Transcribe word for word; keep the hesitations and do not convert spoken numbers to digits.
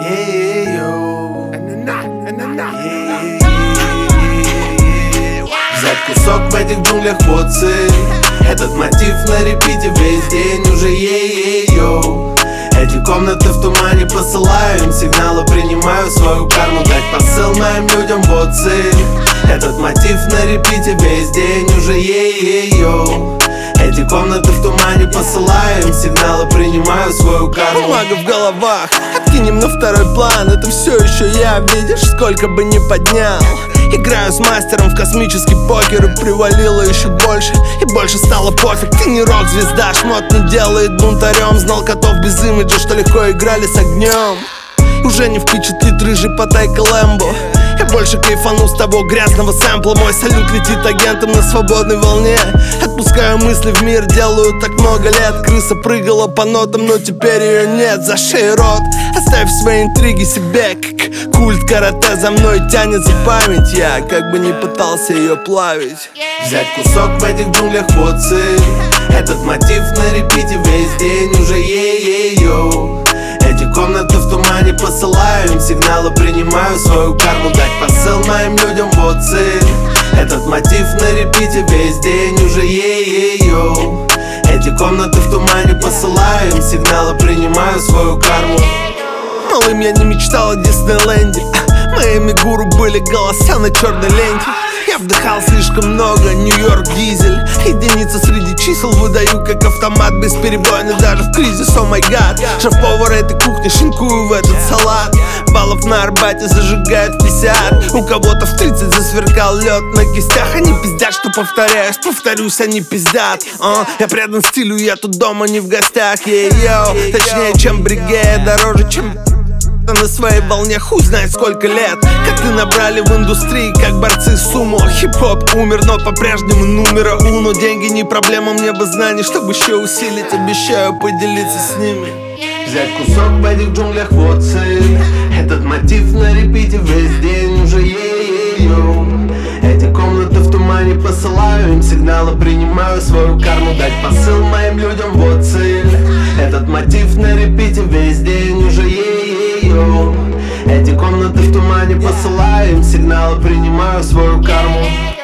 Взять кусок в этих джунглях, вот цель. Этот мотив на репите весь день уже ей-ей-йоу. Эти комнаты в тумане, посылаю им сигналы, принимаю свою карму. Дать посыл моим людям, вот цель. Этот мотив на репите весь день уже ей-ей-йоу. Эти комнаты в тумане, посылаю им сигналы, принимаю свою карму. Бумага в головах, откинем на второй план. Это все еще я, видишь, сколько бы ни поднял. Играю с мастером в космический покер, и привалило еще больше, и больше стало пофиг. Ты не рок-звезда, шмот не делает бунтарем. Знал котов без имиджа, что легко играли с огнем. Уже не впечатлит рыжий Паттайка Лэмбо. Я больше кайфану с того грязного сэмпла. Мой салют летит агентом на свободной волне. Отпускаю мысли в мир, делаю так много лет. Крыса прыгала по нотам, но теперь ее нет. За шею рот, оставь свои интриги себе. Как культ карате за мной тянется память. Я как бы не пытался ее плавить. Взять кусок в этих джунглях, вот цель. Этот мотив на репите весь день уже ей-ей-йоу. Эти комнаты в тумане, посылаю им сигналы, принимаю свою карму. Дать посыл моим людям, вот цель. Этот мотив на репите весь день уже ей-ей-йоу. Эти комнаты в тумане, посылаю им сигналы, принимаю свою карму. Малым я не мечтал о Диснейленде. Моими гуру были голоса на черной ленте. Я вдыхал слишком много, Нью-Йорк дизель. Единица среди чисел выдаю как автомат, бесперебойный даже в кризис, о май гад. Шеф-повар этой кухни, шинкую в этот салат. Баллов на Арбате зажигают пятьдесят. У кого-то в тридцать засверкал лед на кистях. Они пиздят, что повторяюсь, повторюсь, они пиздят. uh, Я предан стилю, я тут дома, не в гостях. Ей-йоу, точнее, чем Бригея, дороже, чем на своей волне, хуй знает сколько лет. Коты набрали в индустрии, как борцы сумо. Хип-хоп умер, но по-прежнему номера уно. Деньги не проблема, мне бы знаний, чтобы еще усилить. Обещаю поделиться с ними. Взять кусок в этих джунглях, вот цель. Этот мотив на репите весь день уже ей-ей-йоу. Эти комнаты в тумане, посылаю им сигналы, принимаю свою карму. Дать посыл моим людям, вот цель. Этот мотив на репите весь день уже ей-ей-йоу. Эти комнаты в тумане, посылаю им сигналы, принимаю свою карму.